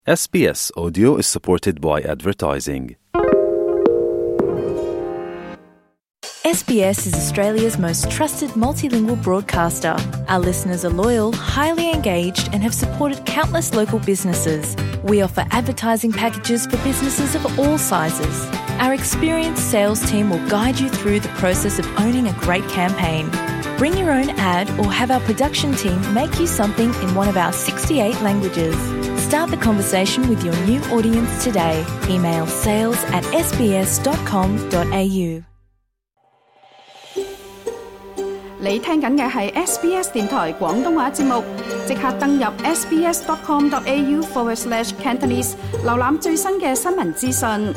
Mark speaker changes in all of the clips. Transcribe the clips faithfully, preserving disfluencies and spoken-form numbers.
Speaker 1: S B S Audio is supported by advertising.
Speaker 2: S B S is Australia's most trusted multilingual broadcaster. Our listeners are loyal, highly engaged, and have supported countless local businesses. We offer advertising packages for businesses of all sizes. Our experienced sales team will guide you through the process of owning a great campaign. Bring your own ad or have our production team make you something in one of our sixty-eight languages. Start the conversation with your new audience today. Email sales at s b s dot com dot a u。
Speaker 3: 你聽緊嘅係 S B S 電台廣東話節目，即刻登入 s b s dot com dot a u forward slash Cantonese， 瀏覽最新嘅新聞資訊。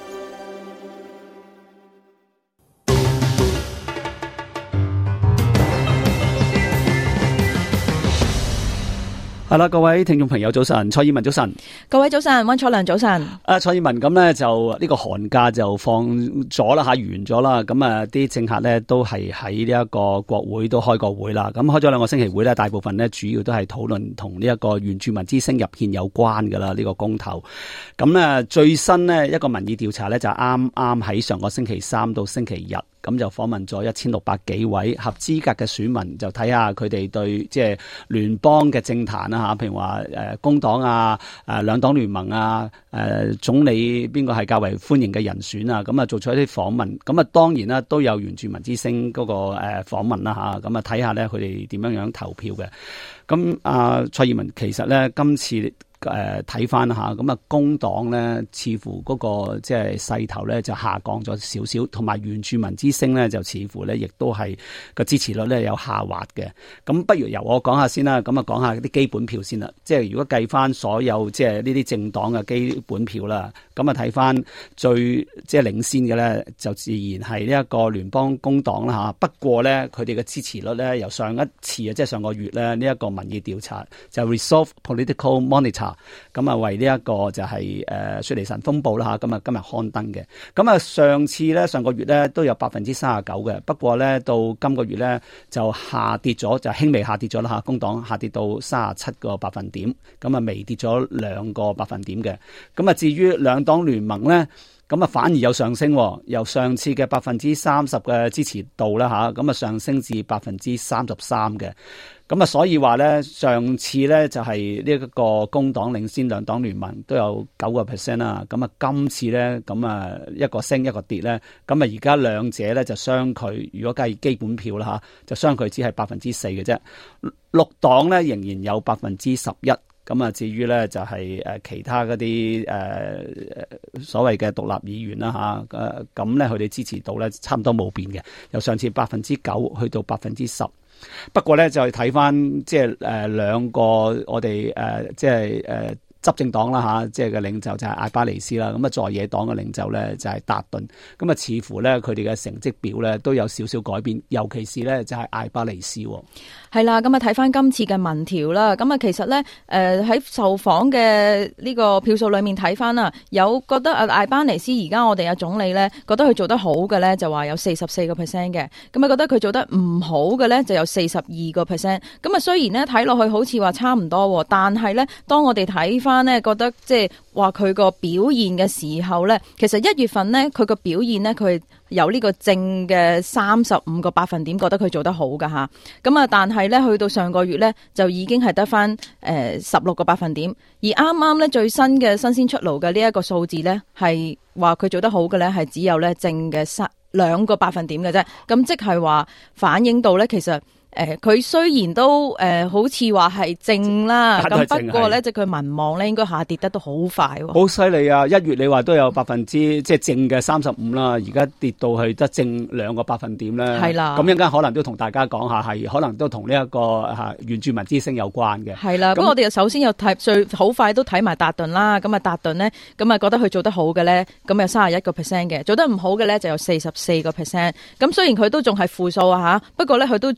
Speaker 4: 係啦，各位聽眾朋友早晨，蔡以文早晨，
Speaker 5: 各位早晨，溫楚良早晨。
Speaker 4: 啊，蔡以文咁咧就呢個寒假就放咗啦吓，完咗啦。咁啊，啲政客咧都係喺呢一個國會都開過會啦。咁開咗兩個星期會咧，大部分咧主要都係討論同呢一個原住民之聲入憲有關噶啦，呢個公投。咁咧最新呢一個民意調查咧就啱啱喺上個星期三到星期日。咁就訪問咗一千六百幾位合資格嘅選民，就睇下佢哋對即係聯邦嘅政壇啦嚇，譬如話誒工黨啊、誒兩黨聯盟啊、誒總理邊個係較為歡迎嘅人選啊，咁啊做出一啲訪問。咁啊當然啦，都有原住民之聲嗰個誒訪問啦嚇，咁啊睇下咧佢哋點樣樣投票嘅。咁啊蔡以文其實咧今次。誒睇翻下，咁啊工黨咧似乎嗰個即係勢頭咧就下降咗少少，同埋原住民之聲咧就似乎咧亦都係個支持率咧有下滑嘅。咁不如由我講下先啦，咁啊講下啲基本票先啦。即係如果計翻所有即係呢啲政黨嘅基本票啦，咁啊睇翻最即係領先嘅咧，就自然係呢一個聯邦工黨啦嚇。不過咧佢哋嘅支持率咧由上一次啊，即係上個月咧呢一個民意調查就 Resolve Political Monitor。咁啊，為呢一個就係誒雪梨晨風暴啦嚇，咁啊今日刊登嘅。咁啊上次咧上個月咧都有百分之三十九嘅，不過咧到今個月咧就下跌咗，就輕微下跌咗啦嚇。工黨下跌到三十七個百分點，咁啊微跌咗兩個百分點嘅。咁啊至於兩黨聯盟咧，咁啊反而有上升，由上次嘅百分之三十嘅支持度啦嚇，咁啊上升至百分之三十三嘅。咁啊，所以話咧，上次咧就係呢一個工黨領先兩黨聯盟都有九個 percent 啦。咁啊，今次咧咁啊一個升一個跌咧，咁啊而家兩者咧就相距，如果計基本票啦嚇，就相距只係百分之四嘅啫。綠黨咧仍然有百分之十一。咁啊，至於咧就係誒其他嗰啲誒所謂嘅獨立議員啦嚇，誒咁咧佢哋支持度咧差唔多冇變嘅，由上次百分之九去到百分之十。不過咧就係睇翻即係誒兩個我哋誒即係誒執政黨啦嚇，即係嘅領袖就係艾巴尼斯啦，咁啊在野黨嘅領袖咧就係達頓，咁啊似乎咧佢哋嘅成績表咧都有少少改變，尤其是咧就係艾巴尼斯。
Speaker 5: 係啦，咁啊睇翻今次嘅民調啦，咁啊其實咧誒喺受訪嘅呢個票數裏面睇翻啦，有覺得啊艾巴尼斯而家我哋嘅總理咧覺得佢做得好嘅咧就話有四十四個 percent 嘅，咁啊覺得佢做得唔好嘅咧就有四十二個 percent。咁啊雖然咧睇落去好似話差唔多，但係咧當我哋睇翻咧覺得即係話佢個表現嘅時候咧，其實一月份咧佢個表現咧佢有呢個正嘅三十五個百分點，覺得佢做得好噶吓。咁啊，但係咧去到上個月咧，就已經係得翻誒十六個百分點。而啱啱咧最新嘅新鮮出爐嘅呢一個數字咧，係話佢做得好嘅咧，係只有咧正嘅三兩個百分點嘅啫。咁即係話反映到咧，其實。誒佢、呃、雖然都誒、呃、好似話係正啦，咁不過咧，即係佢民望咧應該下跌得都好快喎。
Speaker 4: 好犀利啊！一月你話都有百分之即係正嘅三十五啦，而家跌到去得正兩個百分點咧。係啦，咁一陣間可能都同大家講下，係可能都同呢一個嚇原住民之聲有關嘅。係啦，咁我哋就首先又睇最好快都睇埋達頓啦。咁啊達頓咧，咁啊覺得佢做得好嘅咧，咁有三十一個 percent 嘅，做得唔好嘅咧就有四十四個 percent。咁雖然佢都仲係負數啊嚇，不過咧佢都追翻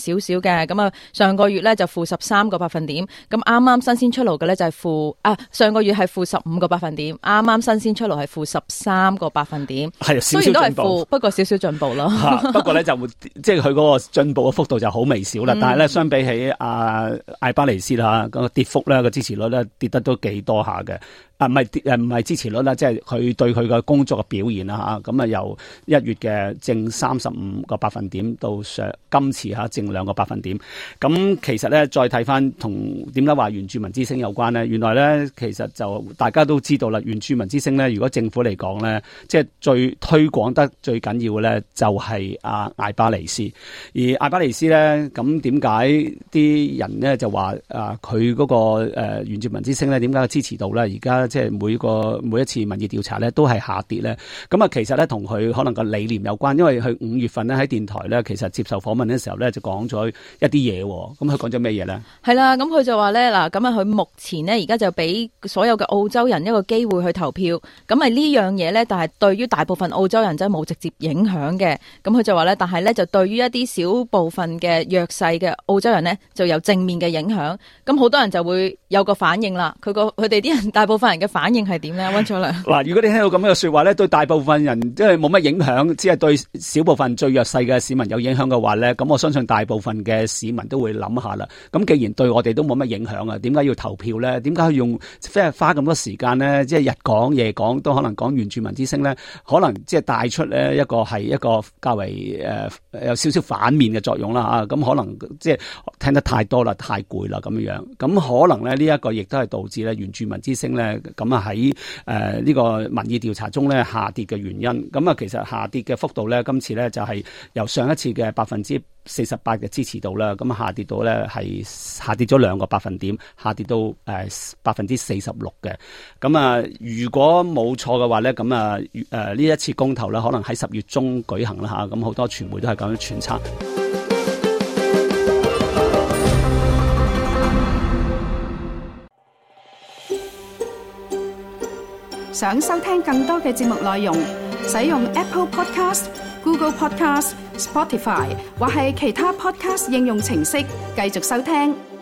Speaker 5: 少少嘅。咁啊，上個月咧就負十三個百分點，咁啱啱新鮮出爐嘅咧就係負啊，上個月係負十五個百分點，啱啱新鮮出爐係負十三個百分點，
Speaker 4: 係少少
Speaker 5: 雖然都係
Speaker 4: 進步，
Speaker 5: 負，不過少少進步咯。
Speaker 4: 啊、不過咧就即係佢嗰個進步嘅幅度就好微小啦。嗯、但係咧相比起阿艾巴尼斯啦，嗰個跌幅咧個支持率咧跌得都幾多下嘅。啊，唔係誒，唔係支持率啦，即係佢對佢嘅工作嘅表現啦嚇。咁啊，由一月嘅正三十五個百分點到上今次嚇正兩個百分點。咁其實咧，再睇翻同點解話原住民之聲有關咧？原來咧，其實就大家都知道啦，原住民之聲咧，如果政府嚟講咧，即係最推廣得最緊要嘅咧，就係阿艾巴尼斯。而艾巴尼斯咧，咁點解啲人咧就話啊，佢嗰個誒原住民之聲咧，點解支持度咧而家？即係每個每一次民意調查咧，都係下跌咧。咁啊，其實咧同佢可能個理念有關，因為佢五月份咧喺電台咧，其實接受訪問嘅時候咧，就講咗一啲嘢。咁佢講咗咩嘢咧？係
Speaker 5: 啦，咁佢就話咧嗱，咁啊，佢目前呢，而家就俾所有嘅澳洲人一個機會去投票。咁啊呢樣嘢咧，但係對於大部分澳洲人真係冇直接影響嘅。咁佢就話咧，但係咧就對於一啲小部分嘅弱勢嘅澳洲人呢，就有正面嘅影響。咁好多人就會有個反應啦。佢個佢哋啲人大部分人嘅反應係點咧？溫楚良嗱，
Speaker 4: 如果你聽到咁樣嘅說話咧，對大部分人即係冇乜影響，只係對少部分最弱勢嘅市民有影響嘅話咧，咁我相信大部分嘅市民都會諗下啦。咁既然對我哋都冇乜影響啊，點解要投票咧？點解要用即係花咁多時間咧？即係日講夜講都可能講原住民之聲咧，可能即係帶出咧一個係一個較為誒、呃、有少少反面嘅作用啦啊！咁可能即係聽得太多啦，太攰啦咁樣樣，咁可能咧呢一個亦都係導致咧原住民之聲咧。咁啊喺誒呢個民意調查中咧下跌嘅原因，咁啊其實下跌嘅幅度咧，今次咧就係由上一次嘅百分之四十八嘅支持度啦，咁下跌到咧係下跌咗兩個百分點，下跌到誒百分之四十六嘅。咁啊，如果冇錯嘅話咧，咁啊誒呢一次公投咧，可能喺十月中舉行啦吓，咁好多傳媒都係咁樣揣測。
Speaker 3: 想收聽更多嘅節目內容，使用 Apple Podcast、Google Podcast、Spotify 或係其他 Podcast 應用程式繼續收聽。